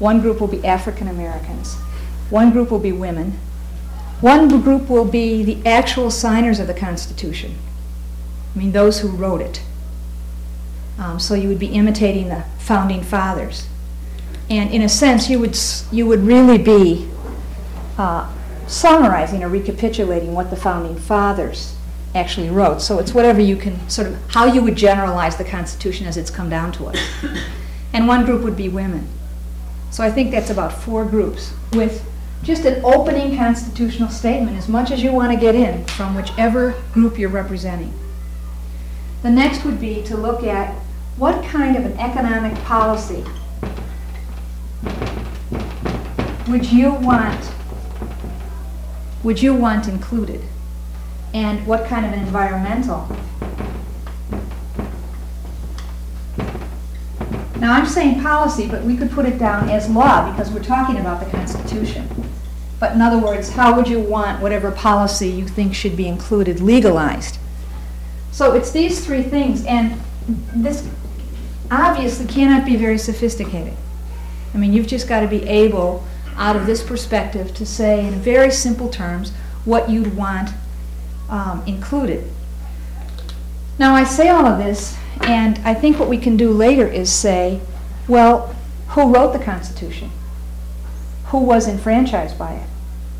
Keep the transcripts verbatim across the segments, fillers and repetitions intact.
One group will be African Americans. One group will be women. One group will be the actual signers of the Constitution. I mean, those who wrote it. Um, so you would be imitating the founding fathers. And in a sense, you would, you would really be uh, summarizing or recapitulating what the founding fathers actually wrote. So it's whatever you can sort of, how you would generalize the Constitution as it's come down to us. And one group would be women. So I think that's about four groups with just an opening constitutional statement, as much as you want to get in from whichever group you're representing. The next would be to look at what kind of an economic policy would you want would you want included, and what kind of an environmental. Now I'm saying policy, but we could put it down as law because we're talking about the Constitution. But in other words, how would you want whatever policy you think should be included legalized? So it's these three things, and this obviously cannot be very sophisticated. I mean, you've just got to be able, out of this perspective, to say in very simple terms what you'd want um, included. Now I say all of this, and I think what we can do later is say, well, who wrote the Constitution? Who was enfranchised by it?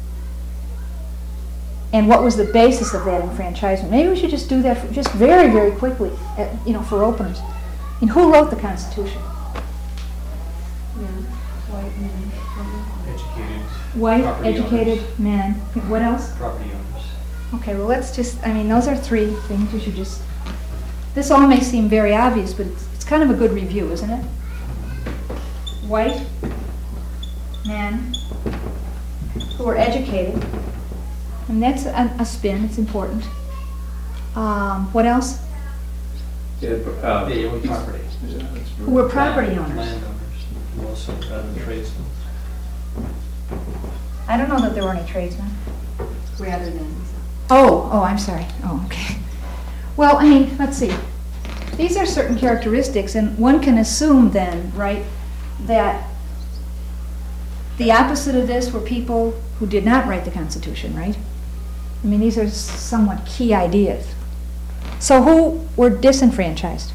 And what was the basis of that enfranchisement? Maybe we should just do that for, just very, very quickly, at, you know, for openers. And who wrote the Constitution? Yeah. White men. Educated. White, property educated owners. men. What else? Property owners. Okay, well, let's just, I mean, those are three things we should just, this all may seem very obvious, but it's, it's kind of a good review, isn't it? White men who are educated. And that's a, a spin, it's important. Um, what else? Yeah, uh, They own property. Who were property Land- owners. Landowners. And also uh, tradesmen. I don't know that there were any tradesmen. Rather than. Oh, oh, I'm sorry. Oh, okay. Well, I mean, let's see. These are certain characteristics, and one can assume then, right, that the opposite of this were people who did not write the Constitution, right? I mean, these are somewhat key ideas. So who were disenfranchised?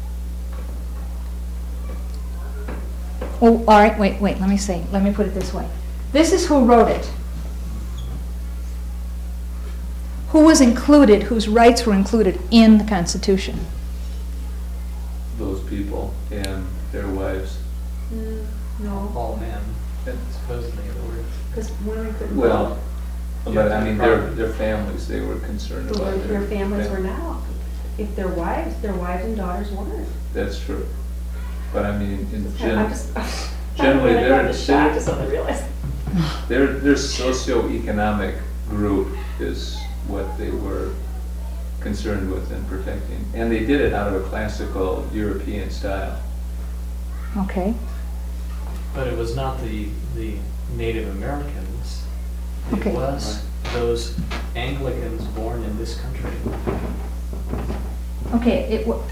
Oh, all right, wait, wait, let me say, let me put it this way. This is who wrote it. Who was included, whose rights were included in the Constitution? those people and their wives. Mm, no, All men, supposedly, in the word. because women couldn't. Well, Yeah, but I mean, their, property. their families, they were concerned But about their, their. their families fam- were not. If their wives, their wives and daughters weren't. That's true. But I mean, in I'm gen, just, generally, I'm they're, just shocked they're, to suddenly realize. their, their socioeconomic group is what they were concerned with and protecting. And they did it out of a classical European style. Okay. But it was not the, the Native Americans. It Okay. was those Anglicans born in this country. Okay, it wa-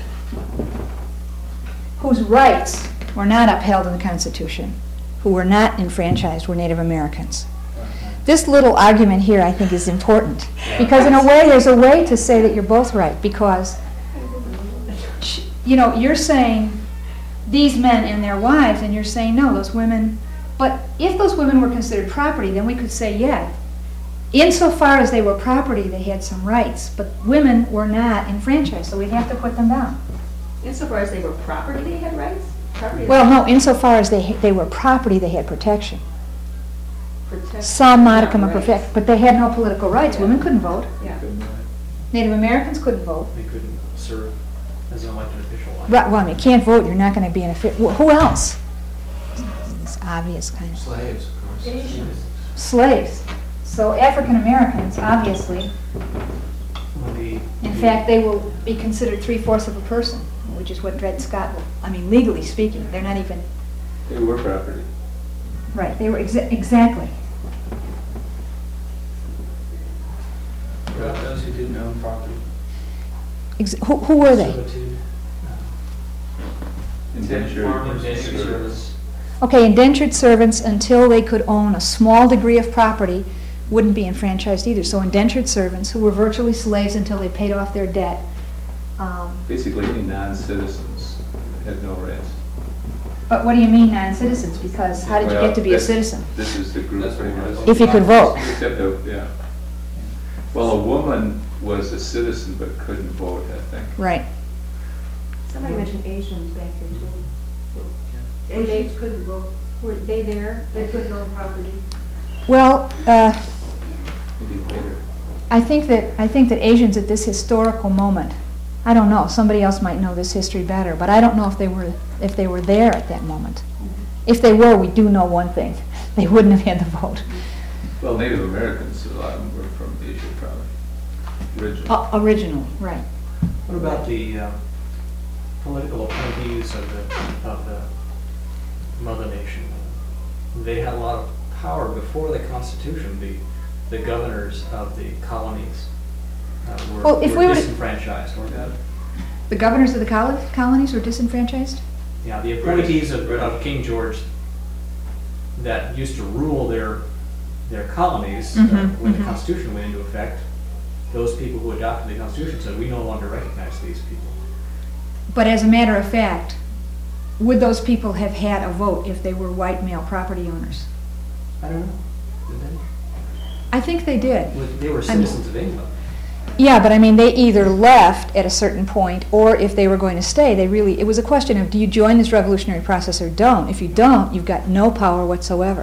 whose rights were not upheld in the Constitution, who were not enfranchised, were Native Americans. This little argument here, I think, is important, because in a way, there's a way to say that you're both right, because, sh- you know, you're saying these men and their wives, and you're saying, no, those women, but if those women were considered property, then we could say, yeah, insofar as they were property, they had some rights, but women were not enfranchised, so we'd have to put them down. Insofar as they were property, they had rights? Property is Well, no, insofar as they, they were property, they had protection. protect- Some modicum of not rights. protection, but they had no political rights. Women couldn't vote. Yeah. Native Americans couldn't vote. They couldn't serve as an elected official. Right, well, I mean, you can't vote, you're not gonna be an official. Who else? It's obvious kind of. Slaves, of course. Asians. Slaves. So African Americans, obviously, Well, the- in fact, they will be considered three-fourths of a person, which is what Dred Scott, will- I mean, legally speaking, they're not even, They were property. right, they were exa- exactly. What about those who didn't own property? Ex- Who, who were they? Servitude. Indentured Farmers, service. service. Okay, indentured servants, until they could own a small degree of property, wouldn't be enfranchised either. So indentured servants, who were virtually slaves until they paid off their debt. Um, Basically, any non-citizens had no rights. But what do you mean non-citizens? Because how did you Well, get to be a that's- citizen? This is the group That's what pretty it much. was. If you could vote. Except, the- yeah. Well, a woman was a citizen but couldn't vote, I think. Right. Somebody mentioned Asians back there too. Asians couldn't vote. Were they there? They couldn't own property. Well, uh, Maybe later. I think that I think that Asians at this historical moment, I don't know. Somebody else might know this history better, but I don't know if they were if they were there at that moment. If they were, we do know one thing: they wouldn't have had the vote. Well, Native Americans, a lot of them were from Asia, probably, originally. Uh, originally, right? What about the um, political appointees of the, of the mother nation? They had a lot of power before the Constitution. The, the governors of the colonies uh, were, Well, if were we were to- disenfranchised, weren't they? The governors of the col- colonies were disenfranchised. Yeah, the appointees of, of King George that used to rule their, their colonies uh, Mhm, when the mhm. Constitution went into effect, those people who adopted the Constitution said, we no longer recognize these people. But as a matter of fact, would those people have had a vote if they were white male property owners? I don't know. Did they? I think they did. Was- They were I'm- citizens of England. Yeah, but I mean, they either left at a certain point, or if they were going to stay, they really, it was a question of, do you join this revolutionary process or don't? If you don't, you've got no power whatsoever.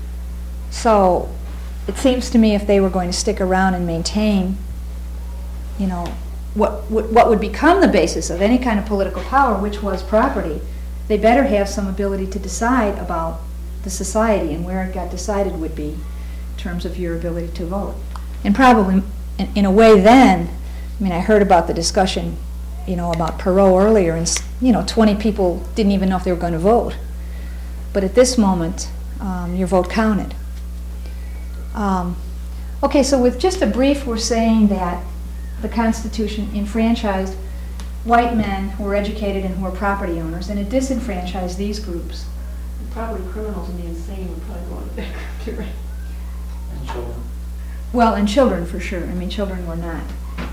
So, it seems to me if they were going to stick around and maintain, you know, what, what what would become the basis of any kind of political power, which was property, they better have some ability to decide about the society, and where it got decided would be in terms of your ability to vote. And probably, in, in a way then, I mean, I heard about the discussion, you know, about Perot earlier, and, s- you know, twenty people didn't even know if they were going to vote. But at this moment, um, your vote counted. Um, okay, so with just a brief, we're saying that the Constitution enfranchised white men who were educated and who were property owners, and it disenfranchised these groups. Probably criminals and the insane would probably go on the back too, right? And children. Well, and children for sure. I mean, children were not.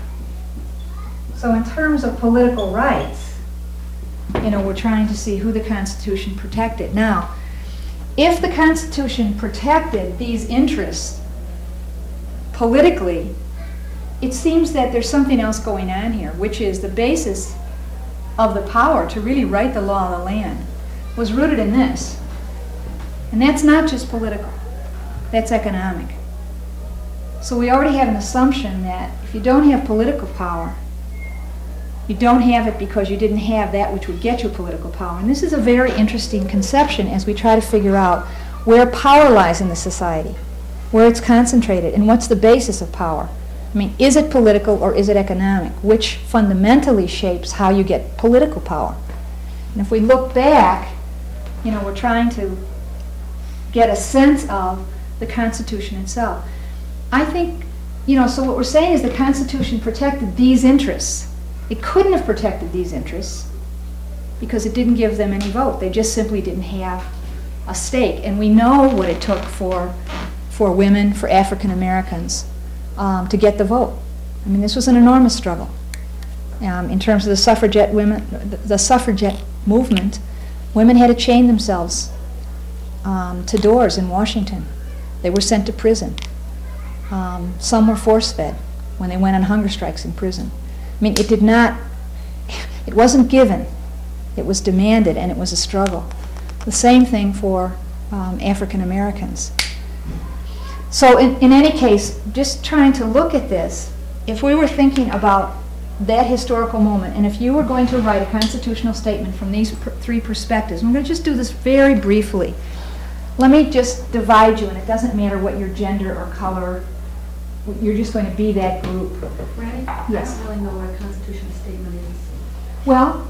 So in terms of political rights, you know, we're trying to see who the Constitution protected. Now, if the Constitution protected these interests politically, it seems that there's something else going on here, which is the basis of the power to really write the law of the land was rooted in this. And that's not just political, that's economic. So we already have an assumption that if you don't have political power, you don't have it because you didn't have that which would get you political power. And this is a very interesting conception as we try to figure out where power lies in the society, where it's concentrated, and what's the basis of power. I mean, is it political or is it economic? Which fundamentally shapes how you get political power. And if we look back, you know, we're trying to get a sense of the Constitution itself. I think, you know, so what we're saying is the Constitution protected these interests. It couldn't have protected these interests because it didn't give them any vote. They just simply didn't have a stake. And we know what it took for, for women, for African Americans, um, to get the vote. I mean, this was an enormous struggle. Um, in terms of the suffragette women, the, the suffragette movement, women had to chain themselves um, to doors in Washington. They were sent to prison. Um, some were force-fed when they went on hunger strikes in prison. I mean, it did not, it wasn't given. It was demanded, and it was a struggle. The same thing for um, African Americans. So in, in any case, just trying to look at this, if we were thinking about that historical moment, and if you were going to write a constitutional statement from these pr- three perspectives, I'm going to just do this very briefly. Let me just divide you, and it doesn't matter what your gender or color, you're just going to be that group. Randy? Yes. I don't really know what a constitutional statement is. Well,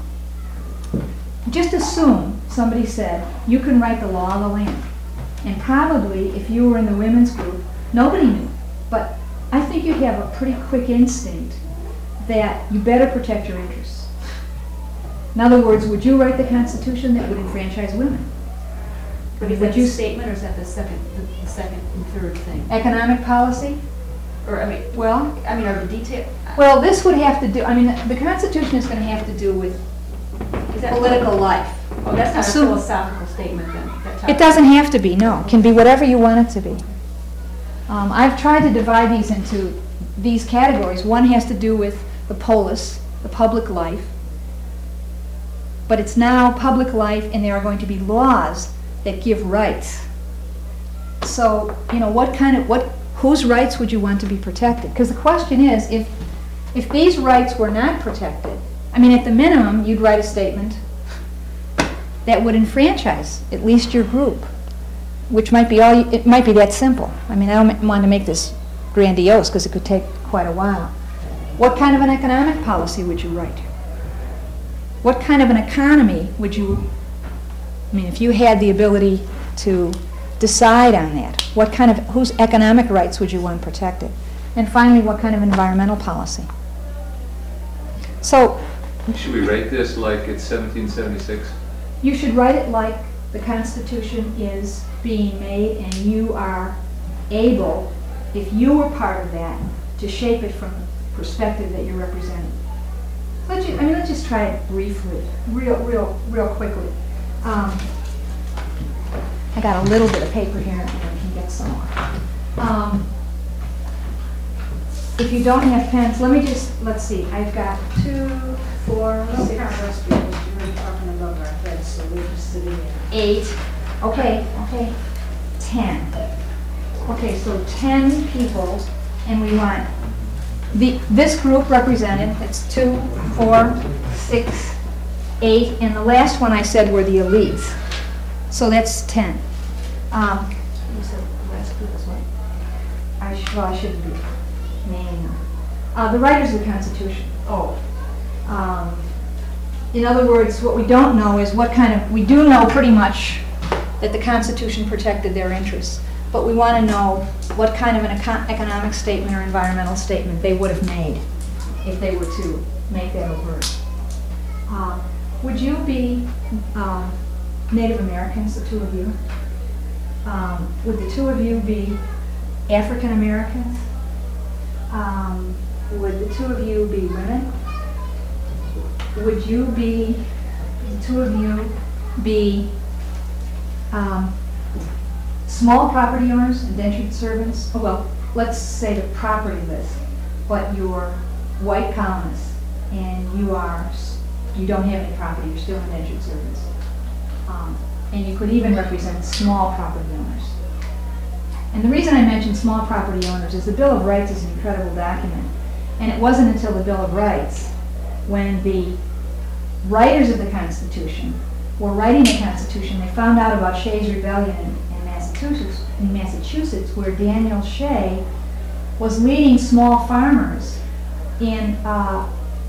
just assume somebody said, you can write the law of the land. And probably, if you were in the women's group, nobody knew. But I think you'd have a pretty quick instinct that you better protect your interests. In other words, would you write the Constitution that would enfranchise women? But is Would that you the s- statement, or is that the second, the the second and third thing? Economic policy? Or, I mean, Well, I mean, are the detail? well, this would have to do, I mean, the Constitution is going to have to do with Is that political life. Oh, that's not a Assume- philosophical statement then? that It talks- doesn't have to be, no. It can be whatever you want it to be. Um, I've tried to divide these into these categories. One has to do with the polis, the public life. But it's now public life, and there are going to be laws that give rights. So, you know, what kind of, what, whose rights would you want to be protected? Because the question is, if, if these rights were not protected, I mean, at the minimum, you'd write a statement that would enfranchise at least your group, which might be all, you- it might be that simple. I mean, I don't want to make this grandiose because it could take quite a while. What kind of an economic policy would you write? What kind of an economy would you, I mean, if you had the ability to decide on that, what kind of, whose economic rights would you want protected? And finally, what kind of environmental policy? So, Should we rate this like it's seventeen seventy-six? you should write it like the Constitution is being made and you are able, if you were part of that, to shape it from the perspective that you're representing. Let's just, I mean, let's just try it briefly, real, real, real quickly. Um, I got a little bit of paper here and I can get some more. Um, if you don't have pens, let me just, let's see, I've got two, four, six, You're talking above our heads, so we're just sitting there. eight, okay, okay, ten. Okay, so ten people, and we want the, this group represented, it's two, four, six, eight, and the last one I said were the elites. So that's ten. Um, you said the last group was what? I should, well, I shouldn't be naming them. Uh, the writers of the Constitution. Oh. Um, in other words, what we don't know is what kind of, we do know pretty much that the Constitution protected their interests, but we want to know what kind of an econ- economic statement or environmental statement they would have made if they were to make that overt. Uh, would you be um, Native Americans, the two of you? Um, would the two of you be African Americans? Um, would the two of you be women? Would you be, the two of you, be um, small property owners, indentured servants? Oh, well, let's say the property list, but you're white colonists and you are, s- you don't have any property, you're still indentured servants. Um, and you could even represent small property owners. And the reason I mention small property owners is the Bill of Rights is an incredible document. And it wasn't until the Bill of Rights, when the writers of the Constitution were writing the Constitution, they found out about Shays' Rebellion in, in Massachusetts, in Massachusetts, where Daniel Shay was leading small farmers in, uh,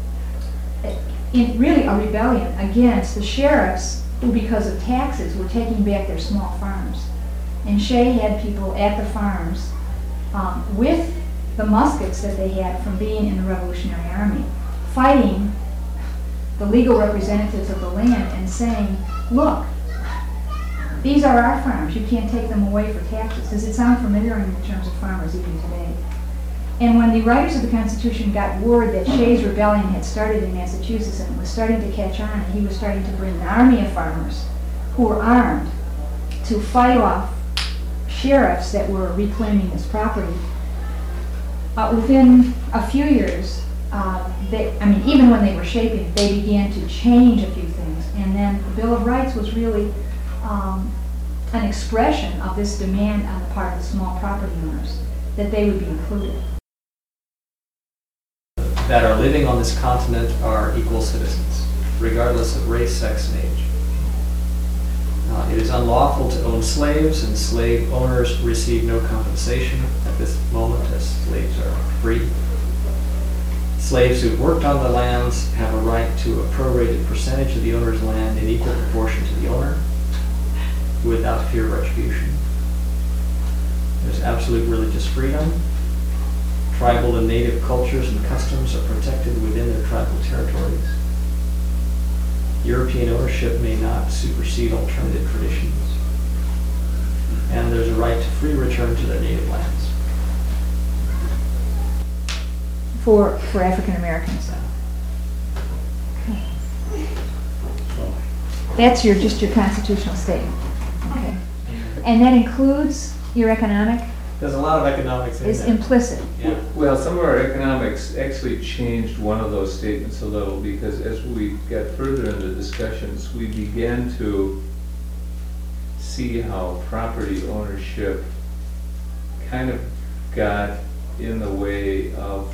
in really a rebellion against the sheriffs who, because of taxes, were taking back their small farms. And Shay had people at the farms um, with the muskets that they had from being in the Revolutionary Army, fighting the legal representatives of the land and saying, look, these are our farms, you can't take them away for taxes. Does it sound familiar in terms of farmers even today? And when the writers of the Constitution got word that Shays' Rebellion had started in Massachusetts and it was starting to catch on, and he was starting to bring an army of farmers who were armed to fight off sheriffs that were reclaiming this property, uh, within a few years, uh, they, I mean, even when they were shaping it, they began to change a few things. And then the Bill of Rights was really um, an expression of this demand on the part of the small property owners that they would be included. That are living on this continent are equal citizens, regardless of race, sex, and age. Uh, it is unlawful to own slaves, and slave owners receive no compensation at this moment, as slaves are free. Slaves who've worked on the lands have a right to a prorated percentage of the owner's land in equal proportion to the owner, without fear of retribution. There's absolute religious freedom. Tribal and native cultures and customs are protected within their tribal territories. European ownership may not supersede alternative traditions. free return to their native lands. For, for African Americans. Okay. That's your, just your constitutional statement, okay? And that includes your economic, There's a lot of economics in is there. implicit. Yeah. Well, some of our economics actually changed one of those statements a little, because as we got further into discussions, we began to see how property ownership kind of got in the way of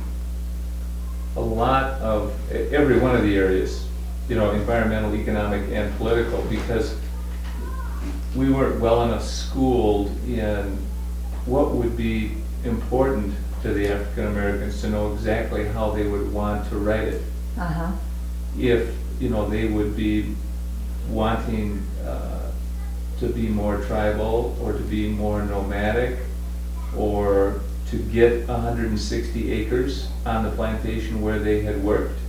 a lot of, e- every one of the areas, you know, environmental, economic, and political, because we weren't well enough schooled in what would be important to the African Americans to know exactly how they would want to write it. Uh-huh. If, you know, they would be wanting uh, to be more tribal, or to be more nomadic, or to get one hundred sixty acres on the plantation where they had worked,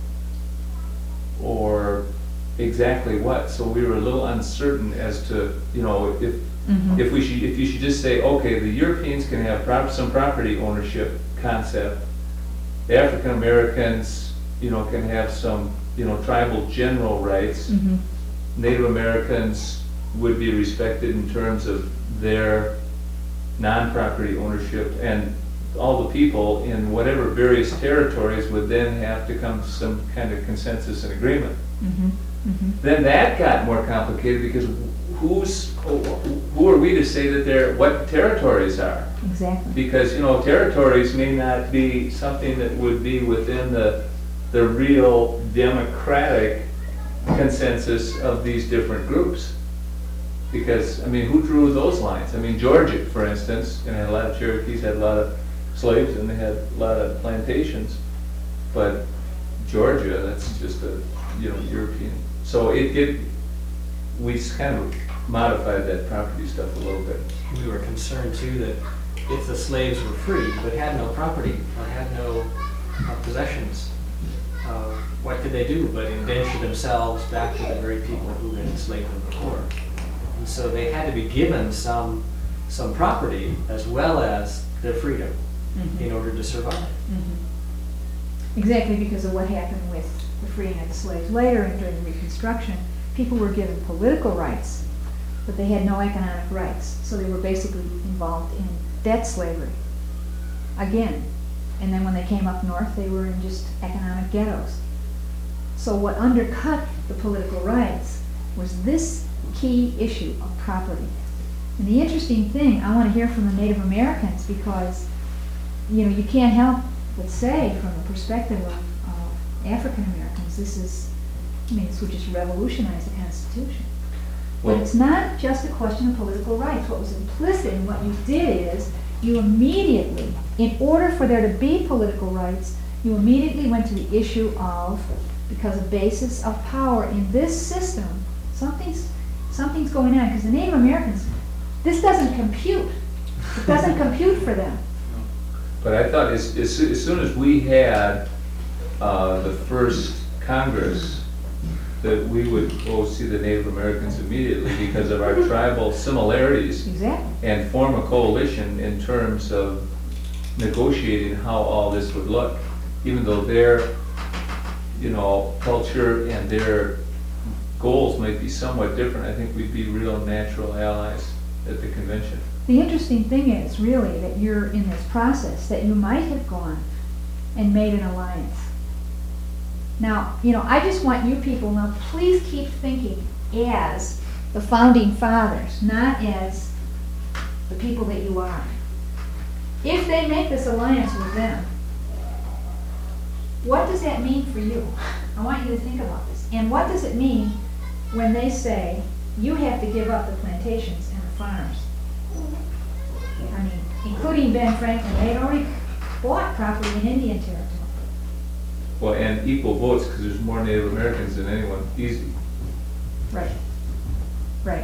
or exactly what. So we were a little uncertain as to, you know, if Mhm. if we should, if you should just say, okay, the Europeans can have prop, some property ownership concept, the African Americans, you know, can have some, you know, tribal general rights. Mhm. Native Americans would be respected in terms of their non-property ownership, and all the people in whatever various territories would then have to come to some kind of consensus and agreement. Mhm. Mhm. Then that got more complicated, because who's, who are we to say that they're, what territories are? Exactly. Because, you know, territories may not be something that would be within the, the real democratic consensus of these different groups. Because, I mean, who drew those lines? I mean, Georgia, for instance, and had a lot of Cherokees, had a lot of slaves, and they had a lot of plantations. But Georgia, that's just a, you know, European. So it, it, we kind of modified that property stuff a little bit. We were concerned too that if the slaves were free but had no property or had no uh, possessions, uh, what could they do but indenture themselves back to the very people who had enslaved them before? And so they had to be given some, some property as well as their freedom Mhm. in order to survive. Mhm. Exactly, because of what happened with the freeing of the slaves later and during Reconstruction. People were given political rights, but they had no economic rights. So they were basically involved in debt slavery. Again. And then when they came up north, they were in just economic ghettos. So what undercut the political rights was this key issue of property. And the interesting thing, I want to hear from the Native Americans, because, you know, you can't help but say, from the perspective of, of African Americans, this is, I mean, this would just revolutionize the Constitution. But Well- it's not just a question of political rights. What was implicit in what you did is, you immediately, in order for there to be political rights, you immediately went to the issue of, because of basis of power in this system, something's, something's going on, because the Native Americans, this doesn't compute. It doesn't compute for them. But I thought as, as, soo- as soon as we had, uh, the first Congress, that we would go see the Native Americans immediately because of our tribal similarities, Exactly. and form a coalition in terms of negotiating how all this would look. Even though their, you know, culture and their goals might be somewhat different, I think we'd be real natural allies at the convention. The interesting thing is, really, that you're in this process, that you might have gone and made an alliance. Now, you know, I just want you people now, please keep thinking as the founding fathers, not as the people that you are. If they make this alliance with them, what does that mean for you? I want you to think about this. And what does it mean when they say, you have to give up the plantations and the farms? I mean, including Ben Franklin, they'd already bought property in Indian territory. Well, and equal votes, because there's more Native Americans than anyone, easy. Right, right.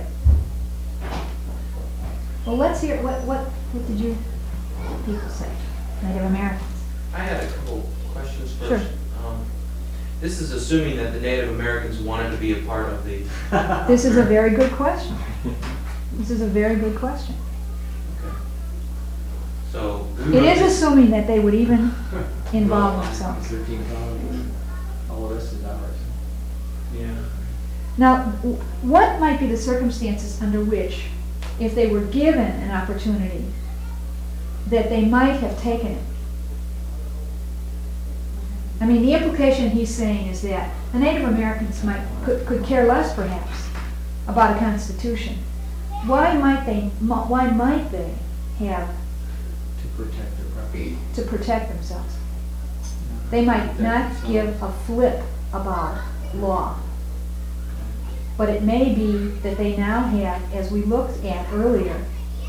Well, let's hear, what, what, what did you people say, Native Americans? I had a couple questions first. Sure. Um, This is assuming that the Native Americans wanted to be a part of the, This is a very good question. This is a very good question. Okay. So. we It wrote is this- assuming that they would even involve themselves. Thirteen colonies, all the rest is ours. Yeah. Now, w- what might be the circumstances under which, if they were given an opportunity, that they might have taken it? I mean, the implication he's saying is that the Native Americans might, could, could care less perhaps about a constitution. Why might they, mo- why might they have To protect their property. to protect themselves? They might not give a flip about law. But it may be that they now have, as we looked at earlier,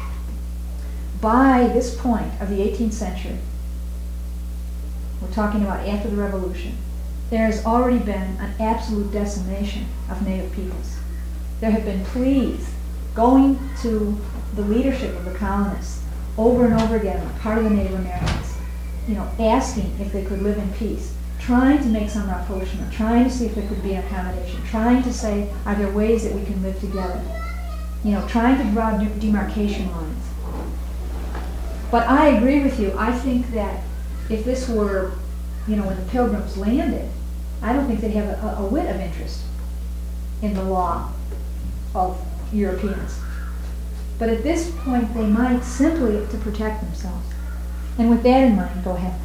by this point of the eighteenth century, we're talking about after the Revolution, there has already been an absolute decimation of Native peoples. There have been pleas going to the leadership of the colonists over and over again on the part of the Native Americans, you know, asking if they could live in peace, trying to make some rapprochement, trying to see if there could be an accommodation, trying to say, are there ways that we can live together? You know, trying to draw de- demarcation lines. But I agree with you. I think that if this were, you know, when the Pilgrims landed, I don't think they'd have a, a whit of interest in the law of Europeans. But at this point, they might simply to protect themselves. And with that in mind, go ahead.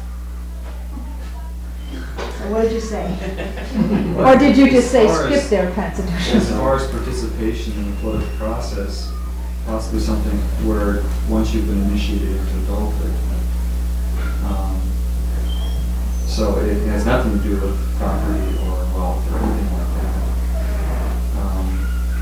So what did you say? Or did you just say As far skip as- their constitution? As far as participation in the political process, possibly something where, once you've been initiated into adulthood. um, So it has nothing to do with property or wealth or anything like that. Um,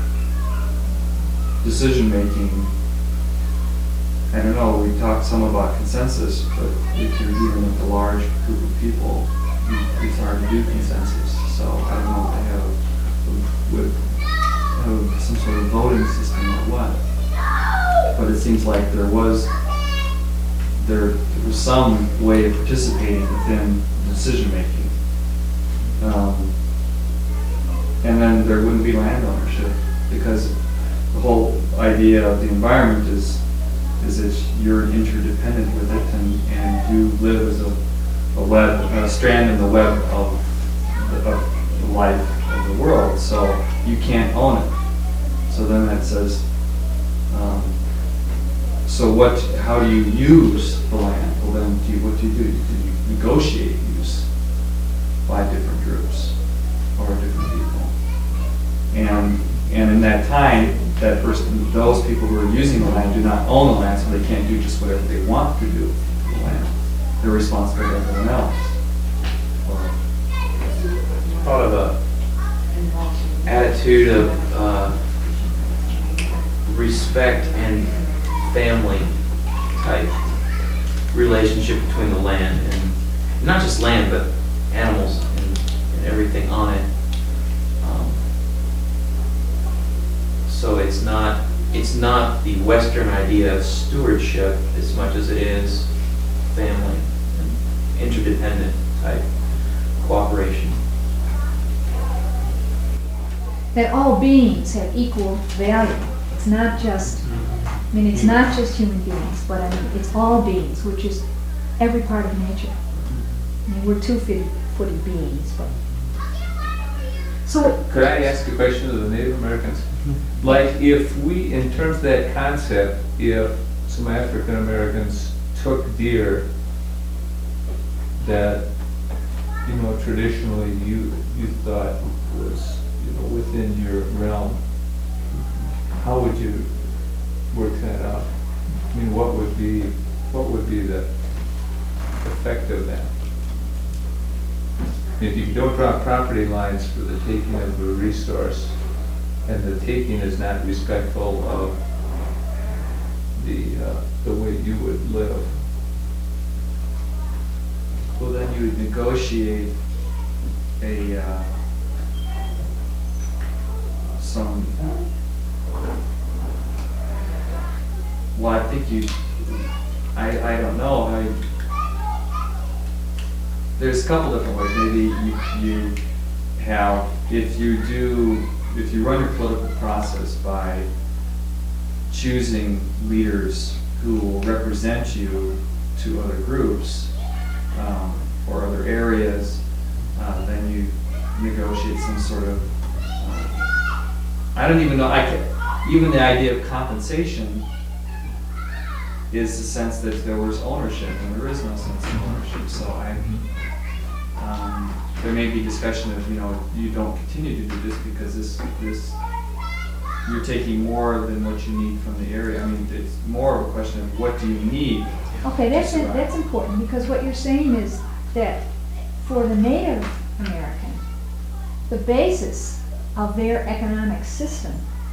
Decision-making, I don't know, we talked some about consensus, but if you're dealing with a large group of people, you- it's hard to do consensus. So I don't know if they have, would have some sort of voting system or what. But it seems like there was, there there was some way of participating within decision-making. Um, And then there wouldn't be land ownership, because the whole idea of the environment is, is that you're interdependent with it, and, and you live as a, a web, a strand in the web of the, of the life of the world, so you can't own it. So then that says, um, so what, how do you use the land? Well then, do you, what do you do? Do you negotiate use by different groups or different people? And, and in that time, that person, those people who are using the land do not own the land, so they can't do just whatever they want to do with the land. They're responsible for everyone else. Or, Thought of a attitude of uh, respect and family type relationship between the land and not just land, but animals and, and everything on it. Um, so it's not it's not the Western idea of stewardship as much as it is family and interdependent type cooperation. That all beings have equal value. It's not just, I mean, it's not just human beings, but I mean, it's all beings, which is every part of nature. I mean, we're two-footed beings, but. So, Could I ask a question of the Native Americans? Like, if we, in terms of that concept, if some African Americans took deer that, you know, traditionally you, you thought was, you know, within your realm, how would you work that out? I mean, what would be, what would be the effect of that? If you don't draw property lines for the taking of a resource, and the taking is not respectful of the, uh, the way you would live. well, then you would negotiate a, uh, some, well, I think you, I, I don't know, I, there's a couple different ways. Maybe you, you have, if you do, if you run your political process by choosing leaders who will represent you to other groups, um, or other areas, uh, then you negotiate some sort of, uh, I don't even know, I can, even the idea of compensation is the sense that there was ownership, and there is no sense of ownership, so I, um, there may be discussion of, you know, you don't continue to do this because this, this, you're taking more than what you need from the area. I mean, it's more of a question of what do you need? Okay, that's, Right. that's important, because what you're saying is that for the Native American, the basis of their economic system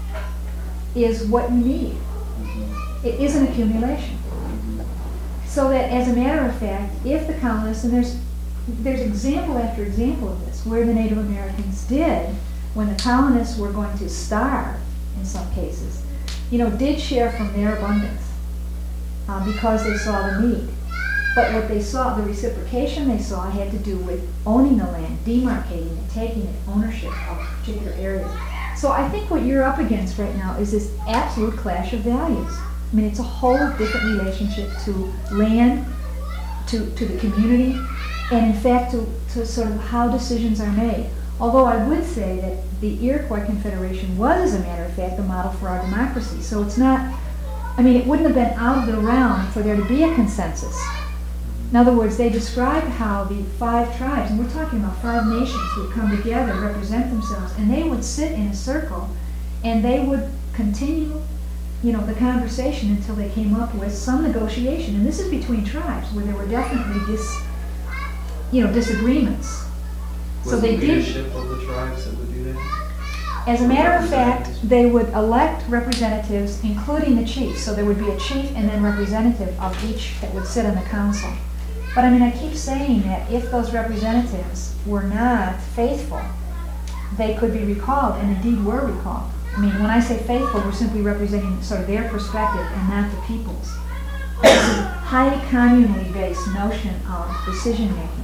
is what you need. Mhm. It isn't accumulation. Mhm. So that, as a matter of fact, if the colonists, and there's, there's example after example of this, where the Native Americans did, when the colonists were going to starve, in some cases, you know, did share from their abundance, uh, because they saw the need. But what they saw, the reciprocation they saw had to do with owning the land, demarcating it, taking it, ownership of particular areas. So I think what you're up against right now is this absolute clash of values. I mean, it's a whole different relationship to land, to, to the community, and in fact to, to sort of how decisions are made. Although I would say that the Iroquois Confederation was, as a matter of fact, the model for our democracy. So it's not, I mean, it wouldn't have been out of the realm for there to be a consensus. In other words, they described how the five tribes, and we're talking about five nations, would come together, represent themselves, and they would sit in a circle, and they would continue, you know, the conversation until they came up with some negotiation. And this is between tribes, where there were definitely dis, you know, disagreements. So Was they the did, leadership of the tribes that would do that? as a matter of fact, they would elect representatives, including the chief. So there would be a chief and then representative of each that would sit on the council. But I mean, I keep saying that if those representatives were not faithful, they could be recalled, and indeed were recalled. I mean, when I say faithful, we're simply representing sort of their perspective and not the people's. It's a highly communally based notion of decision making.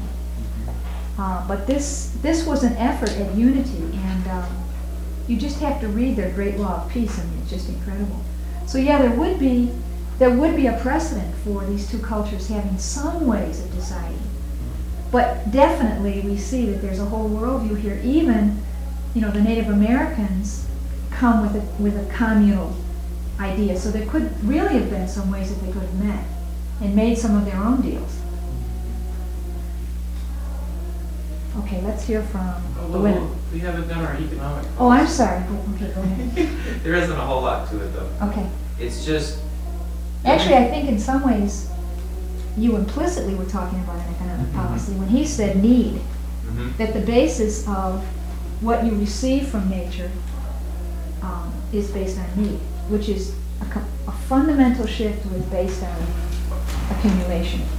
Uh, but this this was an effort at unity, and um, you just have to read their Great Law of Peace. I mean, it's just incredible. So yeah, there would be there would be a precedent for these two cultures having some ways of deciding. But definitely, we see that there's a whole worldview here. Even, you know, the Native Americans come with a with a communal idea. So there could really have been some ways that they could have met and made some of their own deals. Okay, let's hear from the women. We haven't done our economic. Oh, I'm sorry. Okay, go ahead. There isn't a whole lot to it, though. Okay. It's just. Actually, I think in some ways, you implicitly were talking about an economic policy when he said need, Mhm. that the basis of what you receive from nature um, is based on need, which is a, co- a fundamental shift was based on accumulation.